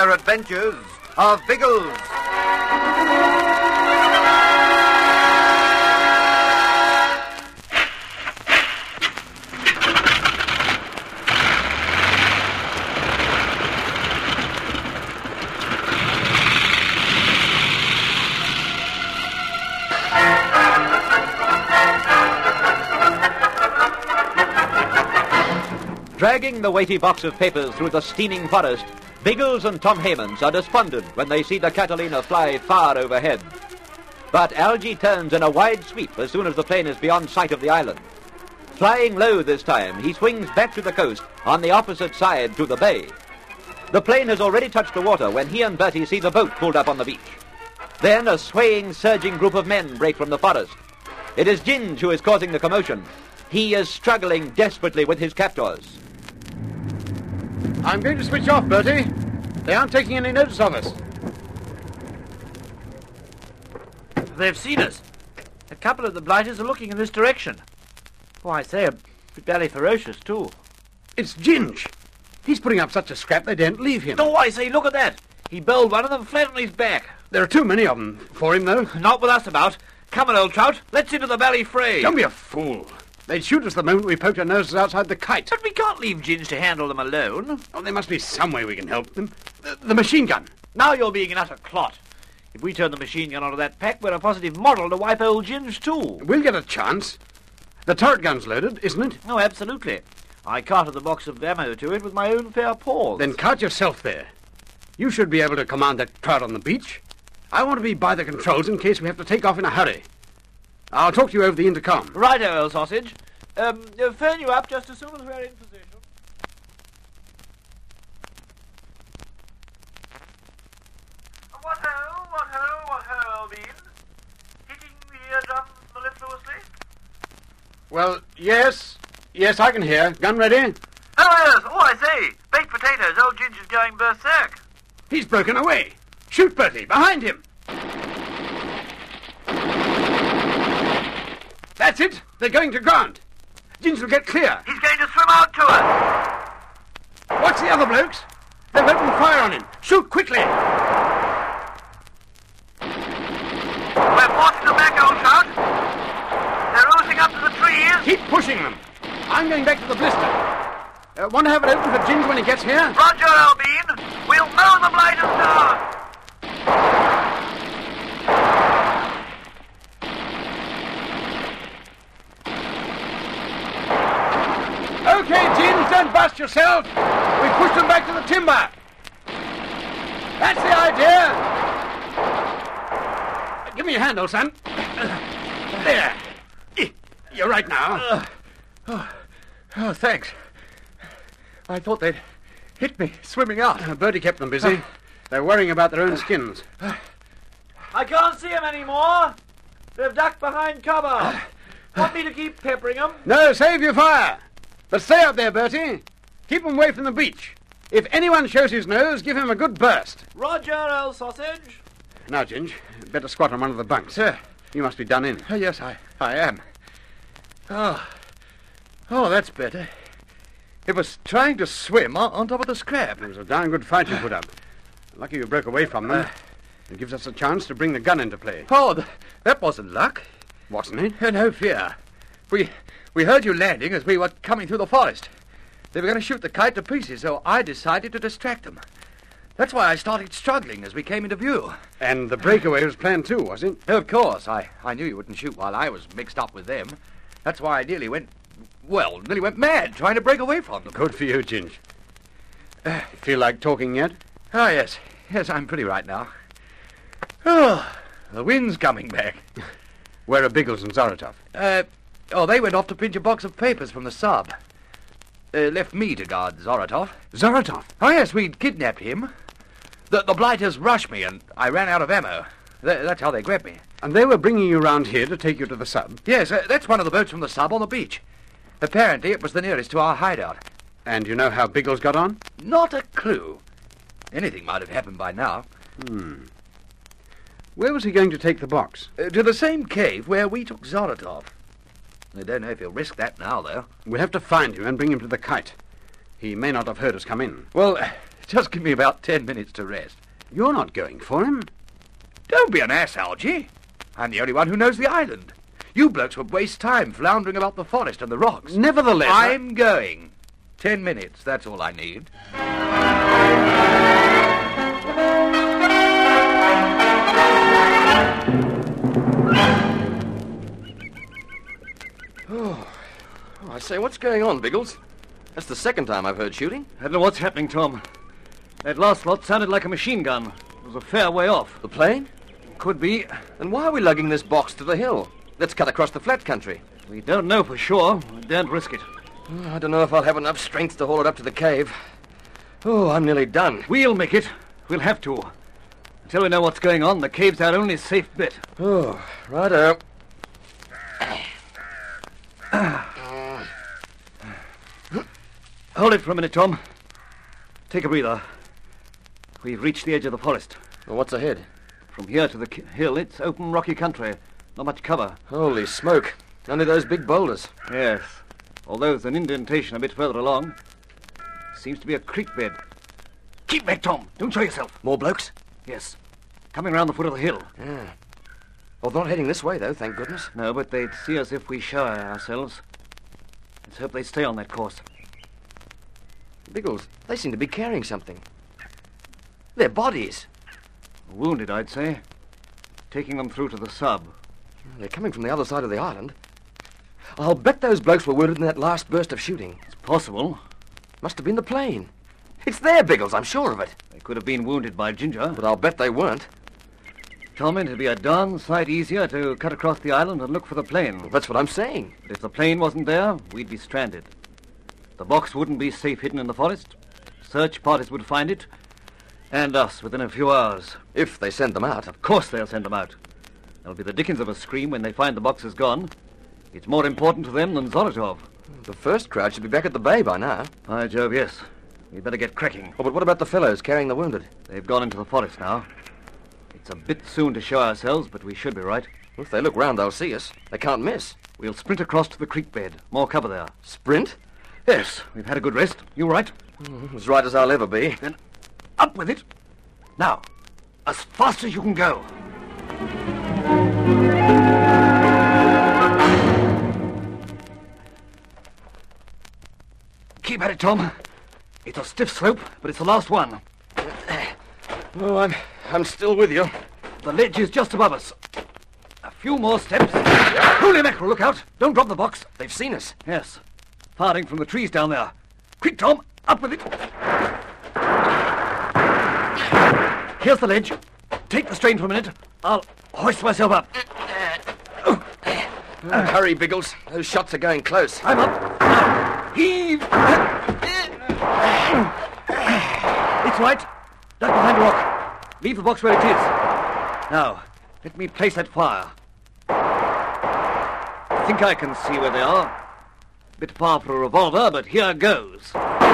underwater adventures of Biggles. Dragging the weighty box of papers through the steaming forest, Biggles and Tom Hammonds are despondent when they see the Catalina fly far overhead. But Algy turns in a wide sweep as soon as the plane is beyond sight of the island. Flying low this time, he swings back to the coast on the opposite side to the bay. The plane has already touched the water when he and Bertie see the boat pulled up on the beach. Then a swaying, surging group of men break from the forest. It is Ginge who is causing the commotion. He is struggling desperately with his captors. I'm going to switch off, Bertie. They aren't taking any notice of us. They've seen us. A couple of the blighters are looking in this direction. Oh, I say, a bit barely ferocious, too. It's Ginge. He's putting up such a scrap they daren't leave him. Oh, I say, look at that. He bowled one of them flat on his back. There are too many of them for him, though. Not with us about. Come on, old trout. Let's into the valley fray. Don't be a fool. They'd shoot us the moment we poked our noses outside the kite. But we can't leave Ginge to handle them alone. Oh, there must be some way we can help them. The machine gun. Now you're being an utter clot. If we turn the machine gun onto that pack, we're a positive model to wipe old Ginge, too. We'll get a chance. The turret gun's loaded, isn't it? Oh, absolutely. I carted the box of ammo to it with my own fair paws. Then cart yourself there. You should be able to command that crowd on the beach. I want to be by the controls in case we have to take off in a hurry. I'll talk to you over the intercom. Righto, old sausage. Phone you up just as soon as we're in position. What ho, Bean? Hitting the eardrums mellifluously? Well, yes. Yes, I can hear. Gun ready? Oh, yes. Oh, I say. Baked potatoes. Old Ginge is going berserk. He's broken away. Shoot, Bertie. Behind him. That's it. They're going to ground. Ginge will get clear. He's going to swim out to us. Watch the other blokes. They've opened fire on him. Shoot quickly. We're forcing them back, old trout. They're oozing up to the trees. Keep pushing them. I'm going back to the blister. Want to have it open for Ginge when he gets here? Roger, Albine. We'll mow the blighters down. Okay, Ginge, don't bust yourself. We pushed them back to the timber. That's the idea. Give me your hand, old son. There. You're right now. Oh, thanks. I thought they'd hit me swimming out. Bertie kept them busy. They're worrying about their own skins. I can't see them anymore. They've ducked behind cover. Want me to keep peppering them? No, save your fire. But stay up there, Bertie. Keep them away from the beach. If anyone shows his nose, give him a good burst. Roger, old sausage. Now, Ginge, better squat on one of the bunks. You must be done in. Yes, I am. Oh, that's better. It was trying to swim on top of the scrap. It was a darn good fight you put up. Lucky you broke away from them. It gives us a chance to bring the gun into play. Oh, that wasn't luck. Wasn't it? No fear. We heard you landing as we were coming through the forest. They were going to shoot the kite to pieces, so I decided to distract them. That's why I started struggling as we came into view. And the breakaway was planned too, was it? Of course. I knew you wouldn't shoot while I was mixed up with them. That's why I nearly went mad trying to break away from them. Good for you, Ginge. Feel like talking yet? Oh, yes. Yes, I'm pretty right now. Oh, the wind's coming back. Where are Biggles and Zoratov? They went off to pinch a box of papers from the sub. Left me to guard Zoratov. Zoratov? Oh, yes, we'd kidnapped him. The blighters rushed me, and I ran out of ammo. That's how they grabbed me. And they were bringing you round here to take you to the sub? Yes, that's one of the boats from the sub on the beach. Apparently, it was the nearest to our hideout. And you know how Biggles got on? Not a clue. Anything might have happened by now. Where was he going to take the box? To the same cave where we took Zoratov. I don't know if he'll risk that now, though. We'll have to find him and bring him to the kite. He may not have heard us come in. Well, Just give me about 10 minutes to rest. You're not going for him. Don't be an ass, Algy. I'm the only one who knows the island. You blokes would waste time floundering about the forest and the rocks. Nevertheless, I'm going. 10 minutes, that's all I need. Oh, I say, what's going on, Biggles? That's the second time I've heard shooting. I don't know what's happening, Tom. That last lot sounded like a machine gun. It was a fair way off. The plane? Could be. Then why are we lugging this box to the hill? Let's cut across the flat country. We don't know for sure. We daren't risk it. I don't know if I'll have enough strength to haul it up to the cave. Oh, I'm nearly done. We'll make it. We'll have to. Until we know what's going on, the cave's our only safe bet. Oh, righto. Hold it for a minute, Tom. Take a breather. We've reached the edge of the forest. Well, what's ahead? From here to the hill, it's open, rocky country. Not much cover. Holy smoke. Only those big boulders. Yes. Although there's an indentation a bit further along. Seems to be a creek bed. Keep back, Tom. Don't show yourself. More blokes? Yes. Coming round the foot of the hill. Yeah. Well, they're not heading this way, though, thank goodness. No, but they'd see us if we show ourselves. Let's hope they stay on that course. Biggles, they seem to be carrying something. Their bodies. Wounded, I'd say. Taking them through to the sub. They're coming from the other side of the island. I'll bet those blokes were wounded in that last burst of shooting. It's possible. Must have been the plane. It's there, Biggles, I'm sure of it. They could have been wounded by Ginger. But I'll bet they weren't. Tom, it'd be a darn sight easier to cut across the island and look for the plane. Well, that's what I'm saying. But if the plane wasn't there, we'd be stranded. The box wouldn't be safe hidden in the forest. Search parties would find it. And us within a few hours. If they send them out. Of course they'll send them out. There'll be the dickens of a scream when they find the box is gone. It's more important to them than Zolotov. The first crowd should be back at the bay by now. By Jove, yes. We'd better get cracking. Oh, but what about the fellows carrying the wounded? They've gone into the forest now. It's a bit soon to show ourselves, but we should be right. If they look round, they'll see us. They can't miss. We'll sprint across to the creek bed. More cover there. Sprint? Yes, we've had a good rest. You right? As right as I'll ever be. Then up with it. Now, as fast as you can go. Keep at it, Tom. It's a stiff slope, but it's the last one. Oh, I'm still with you. The ledge is just above us. A few more steps. Holy mackerel, look out. Don't drop the box. They've seen us. Yes. Firing from the trees down there. Quick, Tom. Up with it. Here's the ledge. Take the strain for a minute. I'll hoist myself up. Hurry, Biggles. Those shots are going close. I'm up. Now, heave. It's right. Duck behind a rock. Leave the box where it is. Now, let me place that fire. I think I can see where they are. Bit far for a revolver, but here goes.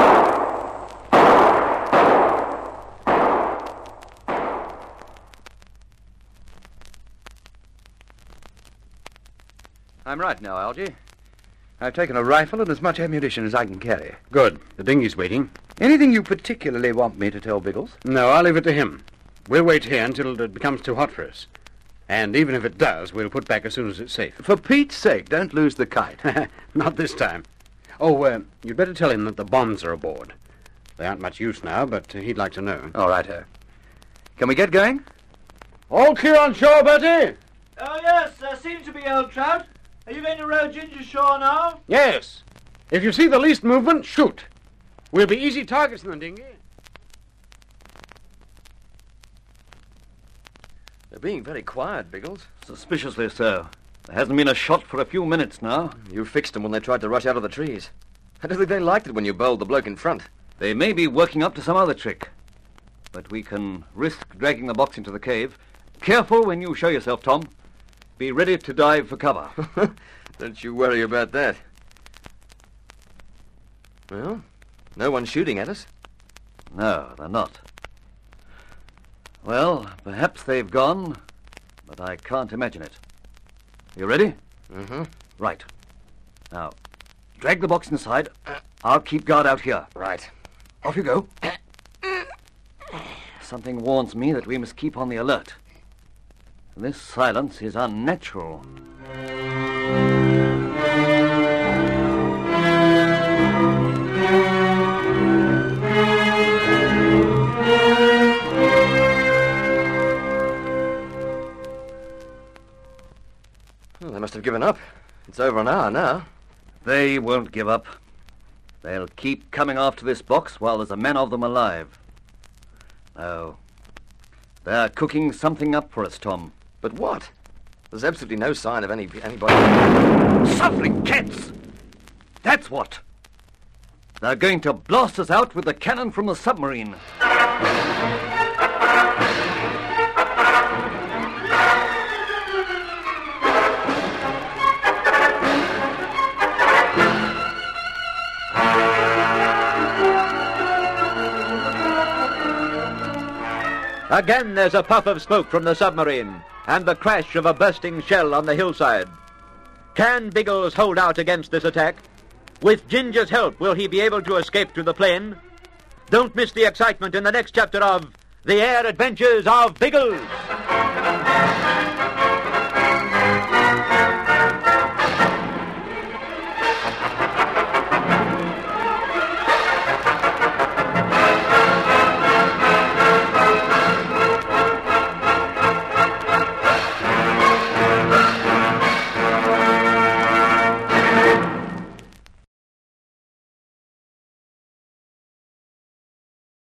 I'm right now, Algy. I've taken a rifle and as much ammunition as I can carry. Good. The dinghy's waiting. Anything you particularly want me to tell Biggles? No, I'll leave it to him. We'll wait here until it becomes too hot for us. And even if it does, we'll put back as soon as it's safe. For Pete's sake, don't lose the kite. Not this time. Oh, you'd better tell him that the bombs are aboard. They aren't much use now, but he'd like to know. All right, Can we get going? All clear on shore, Bertie? Oh, yes, there seems to be, old Trout. Are you going to row Ginger Shore now? Yes. If you see the least movement, shoot. We'll be easy targets in the dinghy. They're being very quiet, Biggles. Suspiciously so. There hasn't been a shot for a few minutes now. You fixed them when they tried to rush out of the trees. I don't think they liked it when you bowled the bloke in front. They may be working up to some other trick. But we can risk dragging the box into the cave. Careful when you show yourself, Tom. Be ready to dive for cover. Don't you worry about that. Well, no one's shooting at us. No, they're not. Well, perhaps they've gone, but I can't imagine it. You ready? Mm-hmm. Right. Now, drag the box inside. I'll keep guard out here. Right. Off you go. something warns me that we must keep on the alert. This silence is unnatural. Well, they must have given up. It's over an hour now. They won't give up. They'll keep coming after this box while there's a man of them alive. No. They're cooking something up for us, Tom. But what? There's absolutely no sign of anybody... Suffering cats! That's what! They're going to blast us out with the cannon from the submarine. Again there's a puff of smoke from the submarine and the crash of a bursting shell on the hillside. Can Biggles hold out against this attack? With Ginger's help, will he be able to escape to the plane? Don't miss the excitement in the next chapter of The Air Adventures of Biggles.